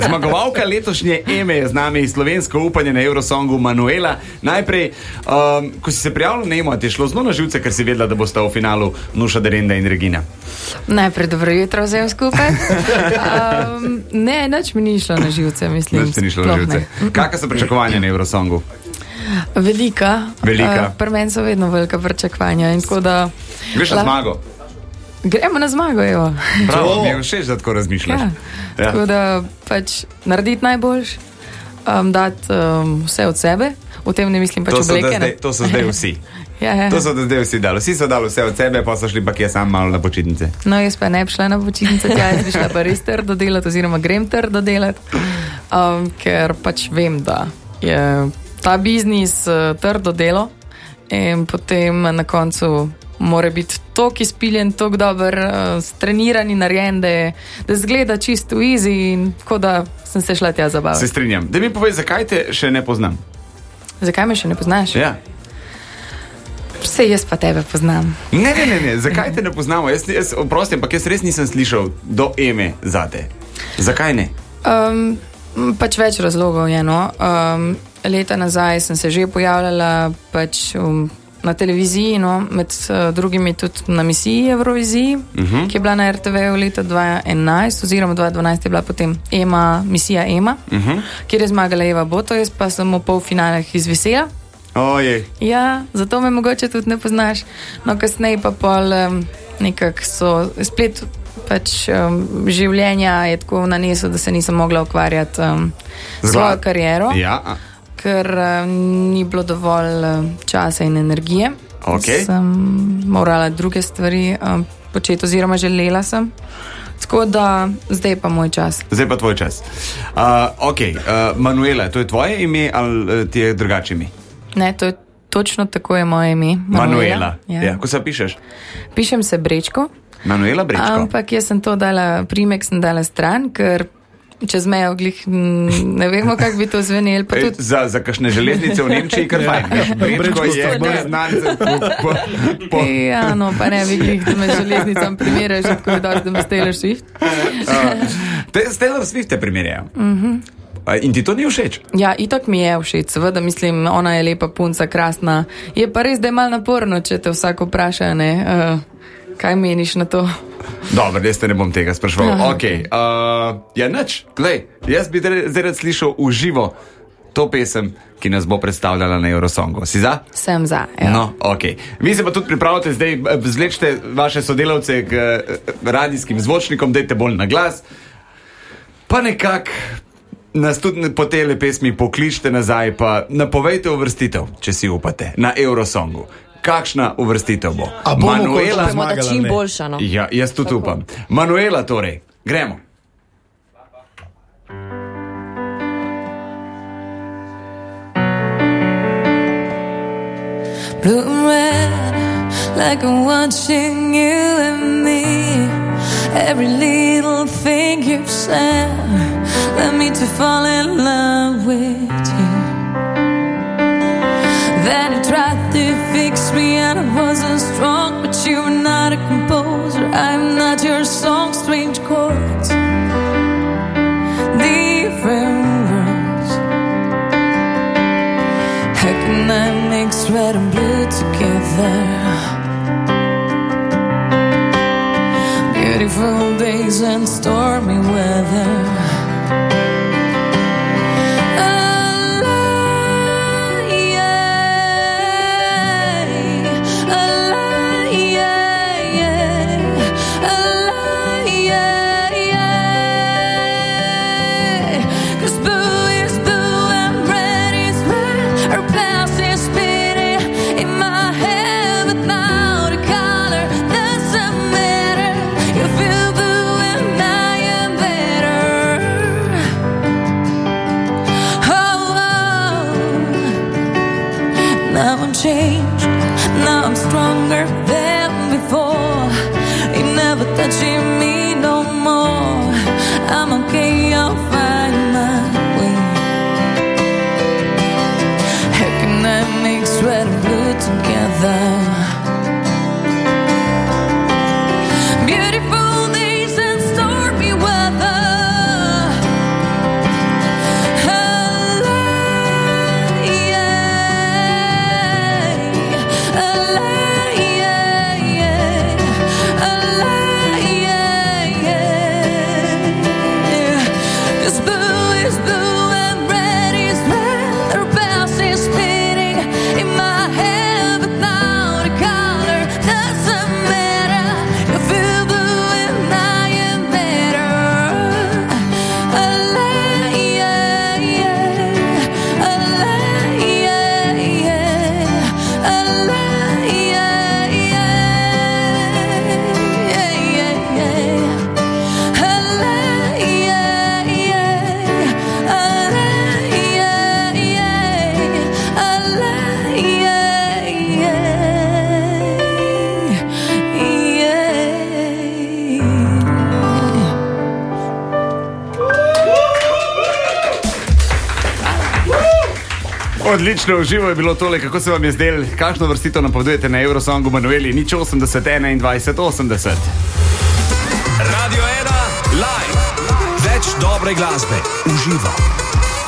Zmagovalka letošnje Eme je z nami, slovensko upanje na Eurosongu, Manuela. Najprej, ko si se prijavila na Emo, ti je šlo zelo na živce, ker si vedela, da bosta v finalu Nuša Derenda in Regina. Najprej dobro jutro vsem skupaj. Ne, nič mi ni šlo na živce, mislim. Nič ti ni šlo na živce. Kakšna so pričakovanja na Eurosongu? Velika. Pri meni so vedno velika pričakovanja. Greš na zmago? Gremo na zmago, evo. Bravo, mi je všeč, da tako razmišljaš. Ja. Tako da pač narediti najboljš, dati vse od sebe, v tem ne mislim pač obleke. To so zdaj vsi. Ja. To so zdaj vsi dali. Vsi so dali vse od sebe, pa so šli pa kje sam malo na počitnice. No, jaz pa ne bi šla na počitnice, jaz bi šla pa res trdo delati, oziroma grem trdo delati, ker pač vem, da je ta biznis trdo delo in potem na koncu mora biti toliko izpiljen, toliko dober, streniran in narejen, da zgleda čisto easy in tako da sem se šla tja zabavati. Se strinjam. Da mi povej, zakaj te še ne poznam? Zakaj me še ne poznaš? Ja. Sej jaz pa tebe poznam. Ne, zakaj te ne poznamo? Jaz oprosti, ampak jaz res nisem slišal do Eme zate. Zakaj ne? Pač več razlogov je, no. Leta nazaj sem se že pojavljala pač na televiziji, no, med drugimi tudi na misiji Euroviziji, ki je bila na RTV v leta 2011, oziroma 2012 je bila potem misija Ema, kjer je zmagala Eva Boto, jaz pa sem v polfinalih izvisela. Ojej. Ja, zato me mogoče tudi ne poznaš. No, kasneje pa pol nekako so splet pač življenja je tako nanesel, da se nisem mogla ukvarjati svojo kariero. Ja. Ker ni bilo dovolj časa in energije. Okay. Sem morala druge stvari početi, oziroma želela sem. Tako da zdaj pa moj čas. Zdaj pa tvoj čas. Manuela, to je tvoje ime ali ti je drugače ime? Ne, to je točno tako je moje ime. Manuela. Ja. Ko se pišeš? Pišem se Brečko. Manuela Brečko. Ampak jaz sem to dala, primek sem dala stran, ker čez mejo glih ne vemo, kako bi to zvenelo. Tudi... Za kakšne železnice v Nemčiji, kar fajn. Brečko je neznancev. Ja, no, pa ne bi glih, da me železnicam primerjaš, tako je dosti, da me Taylor Swift. Taylor Swift te primerjajo. In ti to ni všeč? Ja, itak mi je všeč, seveda, mislim, ona je lepa punca, krasna. Je pa res, da je malo naporno, če te vsak vpraša, ne, kaj meniš na to? Dobro, jaz te ne bom tega spraševal. Okay. Ja, nič, glej, jaz bi zdaj rad slišal v živo to pesem, ki nas bo predstavljala na Eurosongu. Si za? Sem za, ja. No, ok. Vi se pa tudi pripravite zdaj, zvlečte vaše sodelavce k radijskim zvočnikom, dajte bolj na glas, pa nekako nas tudi po tele pesmi pokličte nazaj, pa napovejte uvrstitev, če si upate, na Eurosongu. Kakšna uvrstitev bo? Manuela, da čim boljša, no? Ja, jaz tudi upam. Manuela, torej, gremo. Blue and red, like I'm watching you and me. Every little thing you've said led me to fall in love with you. Then you tried to fix me and I wasn't strong, but you were not a composer. I'm not your song, strange chords, different words. How can I mix red and blue together? Beautiful days and stormy weather. Changed, now I'm stronger than before. You're never touching me no more. I'm okay, I'll find my way. How can I mix red and blue together? Beautiful days and stormy weather. Odlično, uživo je bilo tole, kako se vam je zdel, kakšno vrstito napovedujete na Eurosongu Manueli, 080 21 80. Radio 1 live, več dobre glasbe, uživo.